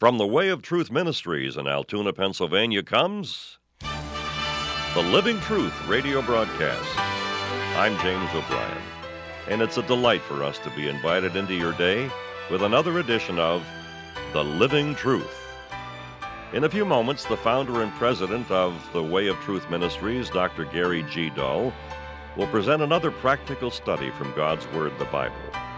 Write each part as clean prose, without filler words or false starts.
From the Way of Truth Ministries in Altoona, Pennsylvania comes the Living Truth radio broadcast. I'm James O'Brien, and it's a delight for us to be invited into your day with another edition of The Living Truth. In a few moments, the founder and president of the Way of Truth Ministries, Dr. Gary G. Dull, will present another practical study from God's Word, the Bible.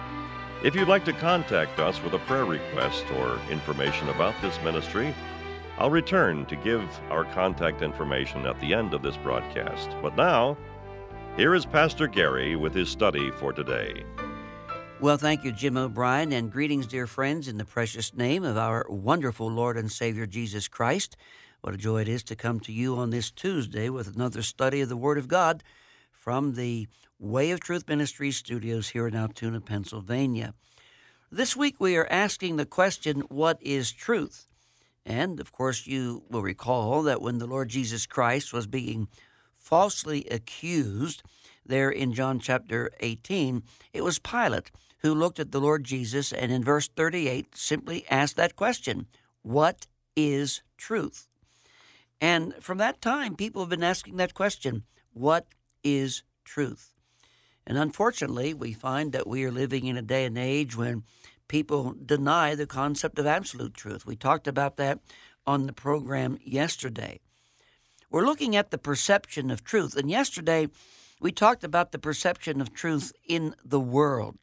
If you'd like to contact us with a prayer request or information about this ministry, I'll return to give our contact information at the end of this broadcast. But now, here is Pastor Gary with his study for today. Well, thank you, Jim O'Brien, and greetings, dear friends, in the precious name of our wonderful Lord and Savior, Jesus Christ. What a joy it is to come to you on this Tuesday with another study of the Word of God from the Way of Truth Ministries studios here in Altoona, Pennsylvania. This week we are asking the question, what is truth? And, of course, you will recall that when the Lord Jesus Christ was being falsely accused there in John chapter 18, it was Pilate who looked at the Lord Jesus and in verse 38 simply asked that question, what is truth? And from that time, people have been asking that question, what is truth? And unfortunately, we find that we are living in a day and age when people deny the concept of absolute truth. We talked about that on the program yesterday. We're looking at the perception of truth. And yesterday, we talked about the perception of truth in the world.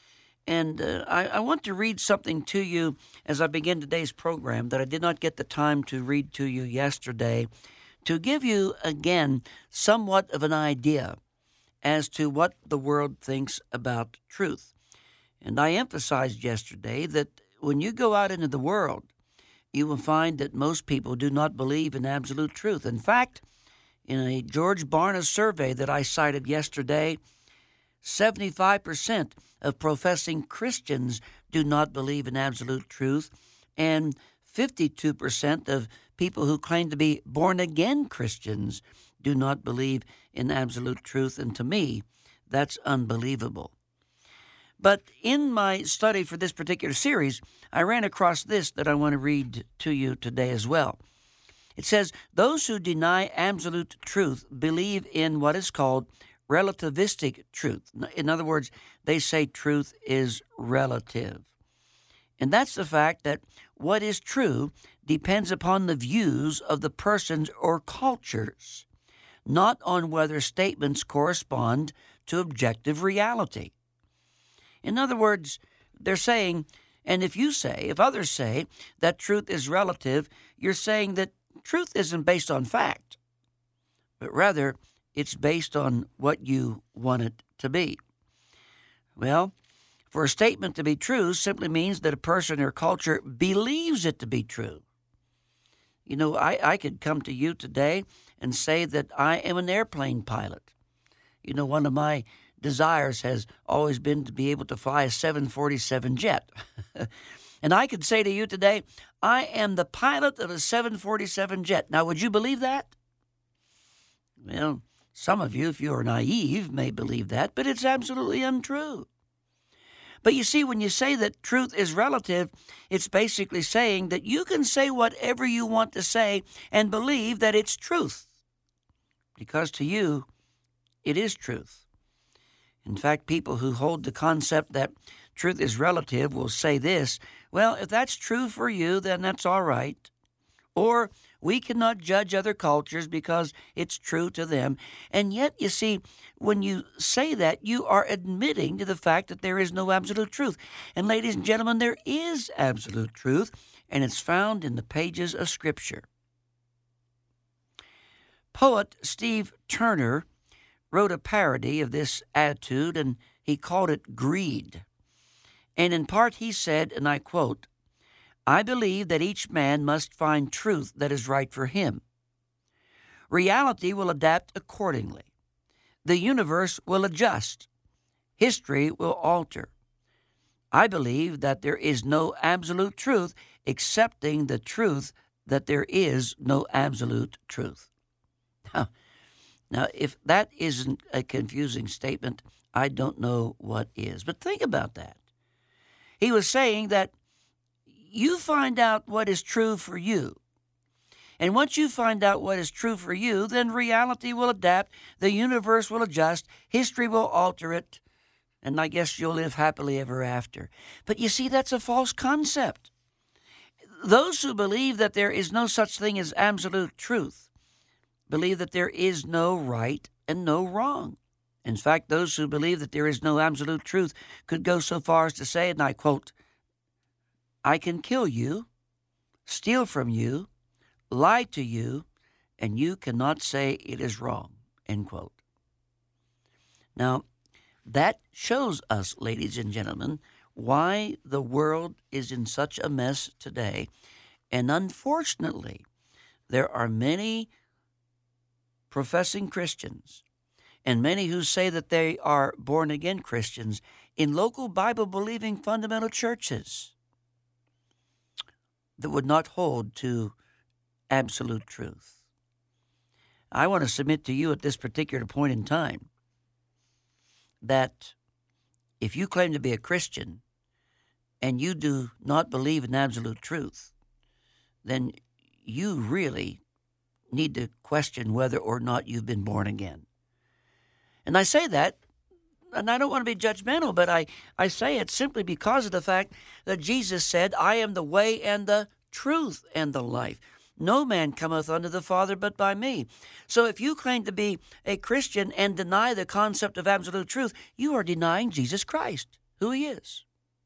And I want to read something to you as I begin today's program that I did not get the time to read to you yesterday, to give you, again, somewhat of an idea as to what the world thinks about truth. And I emphasized yesterday that when you go out into the world, you will find that most people do not believe in absolute truth. In fact, in a George Barna survey that I cited yesterday, 75% of professing Christians do not believe in absolute truth, and 52% of people who claim to be born-again Christians do not believe in absolute truth, and to me, that's unbelievable. But in my study for this particular series, I ran across this that I want to read to you today as well. It says, those who deny absolute truth believe in what is called relativistic truth. In other words, they say truth is relative. And that's the fact that what is true depends upon the views of the persons or cultures, not on whether statements correspond to objective reality. In other words, they're saying, and if others say that truth is relative, you're saying that truth isn't based on fact, but rather it's based on what you want it to be. Well, for a statement to be true simply means that a person or culture believes it to be true. You know, I could come to you today and say that I am an airplane pilot. You know, one of my desires has always been to be able to fly a 747 jet. And I could say to you today, I am the pilot of a 747 jet. Now, would you believe that? Well, some of you, if you are naive, may believe that, but it's absolutely untrue. But you see, when you say that truth is relative, it's basically saying that you can say whatever you want to say and believe that it's truth, because to you, it is truth. In fact, people who hold the concept that truth is relative will say this, well, if that's true for you, then that's all right. Or we cannot judge other cultures because it's true to them. And yet, you see, when you say that, you are admitting to the fact that there is no absolute truth. And ladies and gentlemen, there is absolute truth, and it's found in the pages of Scripture. Poet Steve Turner wrote a parody of this attitude, and he called it greed. And in part he said, and I quote, I believe that each man must find truth that is right for him. Reality will adapt accordingly. The universe will adjust. History will alter. I believe that there is no absolute truth, accepting the truth that there is no absolute truth. Now, if that isn't a confusing statement, I don't know what is. But think about that. He was saying that you find out what is true for you. And once you find out what is true for you, then reality will adapt, the universe will adjust, history will alter it, and I guess you'll live happily ever after. But you see, that's a false concept. Those who believe that there is no such thing as absolute truth believe that there is no right and no wrong. In fact, those who believe that there is no absolute truth could go so far as to say, and I quote, "I can kill you, steal from you, lie to you, and you cannot say it is wrong," end quote. Now, that shows us, ladies and gentlemen, why the world is in such a mess today. And unfortunately, there are many professing Christians and many who say that they are born-again Christians in local Bible-believing fundamental churches that would not hold to absolute truth. I want to submit to you at this particular point in time that if you claim to be a Christian and you do not believe in absolute truth, then you really need to question whether or not you've been born again. And I say that, and I don't want to be judgmental, but I say it simply because of the fact that Jesus said, "I am the way and the truth and the life. No man cometh unto the Father but by me." So if you claim to be a Christian and deny the concept of absolute truth, you are denying Jesus Christ, who he is.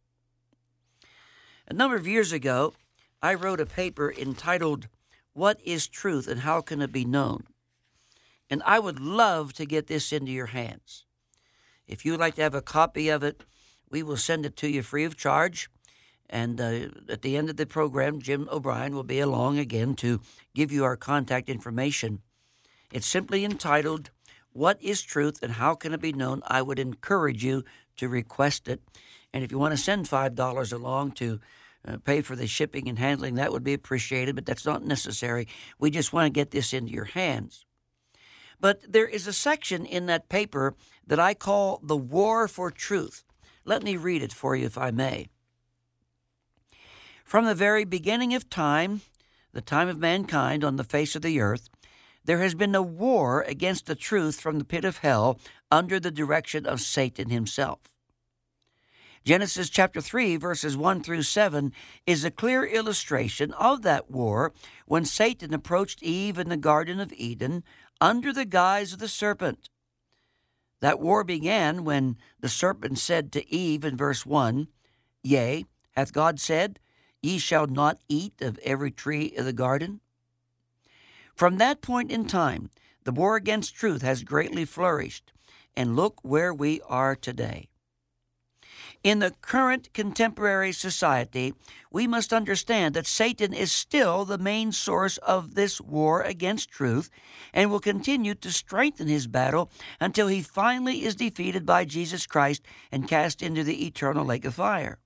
A number of years ago, I wrote a paper entitled, "What is Truth and How Can It Be Known?" And I would love to get this into your hands. If you'd like to have a copy of it, we will send it to you free of charge. And at the end of the program, Jim O'Brien will be along again to give you our contact information. It's simply entitled, "What is Truth and How Can It Be Known?" I would encourage you to request it. And if you want to send $5 along to pay for the shipping and handling, that would be appreciated, but that's not necessary. We just want to get this into your hands. But there is a section in that paper that I call the War for Truth. Let me read it for you, if I may. From the very beginning of time, the time of mankind on the face of the earth, there has been a war against the truth from the pit of hell under the direction of Satan himself. Genesis chapter 3, verses 1 through 7 is a clear illustration of that war when Satan approached Eve in the Garden of Eden under the guise of the serpent. That war began when the serpent said to Eve in verse 1, "Yea, hath God said, Ye shall not eat of every tree of the garden?" From that point in time, the war against truth has greatly flourished, and look where we are today. In the current contemporary society, we must understand that Satan is still the main source of this war against truth and will continue to strengthen his battle until he finally is defeated by Jesus Christ and cast into the eternal lake of fire.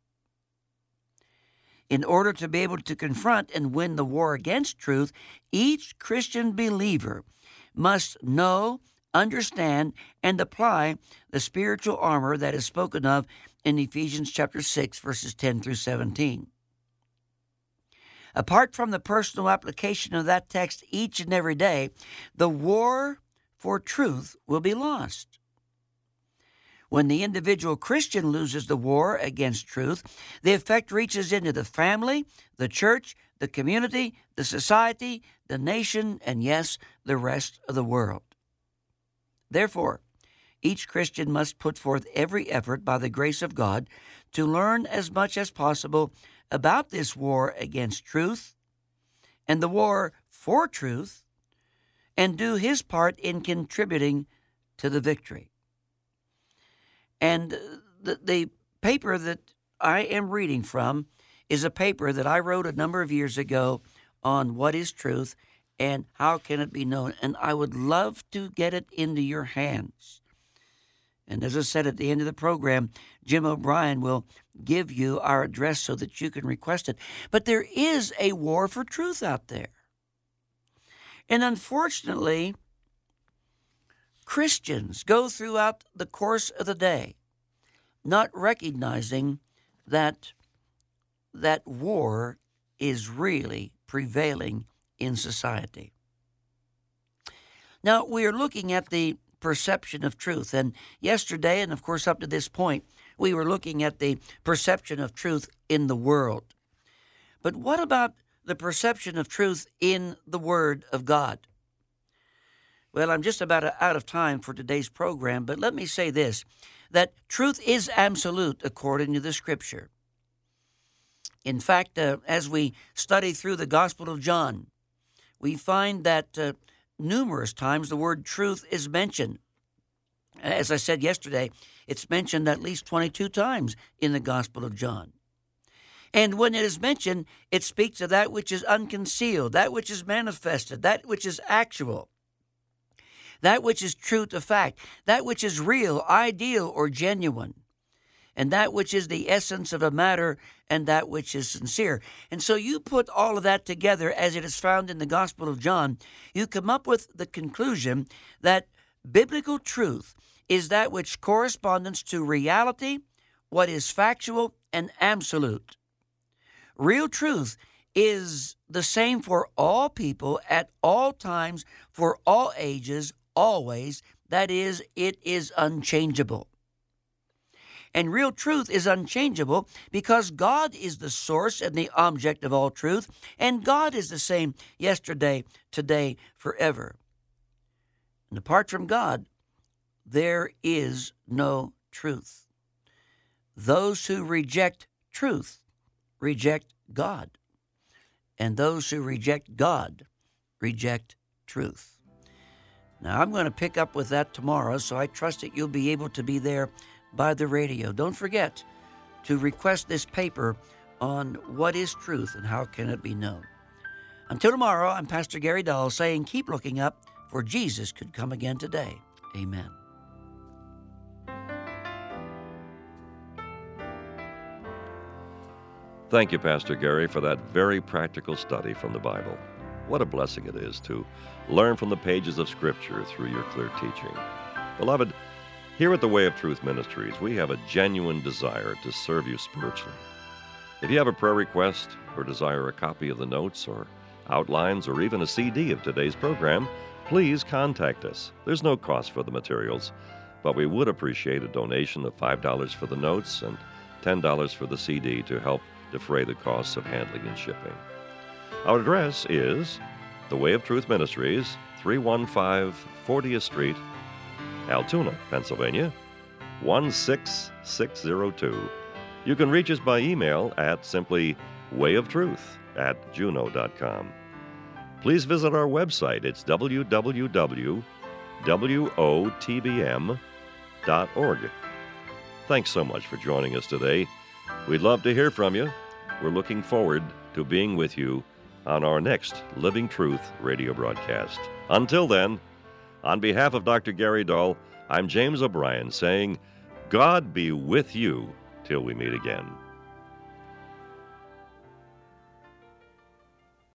In order to be able to confront and win the war against truth, each Christian believer must know, understand, and apply the spiritual armor that is spoken of in Ephesians chapter 6, verses 10 through 17. Apart from the personal application of that text each and every day, the war for truth will be lost. When the individual Christian loses the war against truth, the effect reaches into the family, the church, the community, the society, the nation, and yes, the rest of the world. Therefore, each Christian must put forth every effort by the grace of God to learn as much as possible about this war against truth and the war for truth, and do his part in contributing to the victory. And the paper that I am reading from is a paper that I wrote a number of years ago on what is truth and how can it be known. And I would love to get it into your hands. And as I said at the end of the program, Jim O'Brien will give you our address so that you can request it. But there is a war for truth out there. And unfortunately, Christians go throughout the course of the day not recognizing that that war is really prevailing in society. Now, we are looking at the perception of truth, and yesterday, and of course up to this point, we were looking at the perception of truth in the world. But what about the perception of truth in the Word of God? Well, I'm just about out of time for today's program, but let me say this, that truth is absolute according to the Scripture. In fact, as we study through the Gospel of John, we find that numerous times the word truth is mentioned. As I said yesterday, it's mentioned at least 22 times in the Gospel of John. And when it is mentioned, it speaks of that which is unconcealed, that which is manifested, that which is actual, that which is true to fact, that which is real, ideal, or genuine, and that which is the essence of a matter, and that which is sincere. And so you put all of that together as it is found in the Gospel of John, you come up with the conclusion that biblical truth is that which corresponds to reality, what is factual and absolute. Real truth is the same for all people at all times, for all ages, always. That is, it is unchangeable. And real truth is unchangeable because God is the source and the object of all truth, and God is the same yesterday, today, forever. And apart from God, there is no truth. Those who reject truth reject God, and those who reject God reject truth. Now, I'm going to pick up with that tomorrow, so I trust that you'll be able to be there by the radio. Don't forget to request this paper on what is truth and how can it be known. Until tomorrow, I'm Pastor Gary Dahl saying keep looking up, for Jesus could come again today. Amen. Thank you, Pastor Gary, for that very practical study from the Bible. What a blessing it is to learn from the pages of Scripture through your clear teaching. Beloved, here at the Way of Truth Ministries, we have a genuine desire to serve you spiritually. If you have a prayer request or desire a copy of the notes or outlines or even a CD of today's program, please contact us. There's no cost for the materials, but we would appreciate a donation of $5 for the notes and $10 for the CD to help defray the costs of handling and shipping. Our address is The Way of Truth Ministries, 315 40th Street, Altoona, Pennsylvania, 16602. You can reach us by email at simply wayoftruth@juno.com. Please visit our website. It's www.wotbm.org. Thanks so much for joining us today. We'd love to hear from you. We're looking forward to being with you on our next Living Truth radio broadcast. Until then, on behalf of Dr. Gary Dahl, I'm James O'Brien saying, God be with you till we meet again.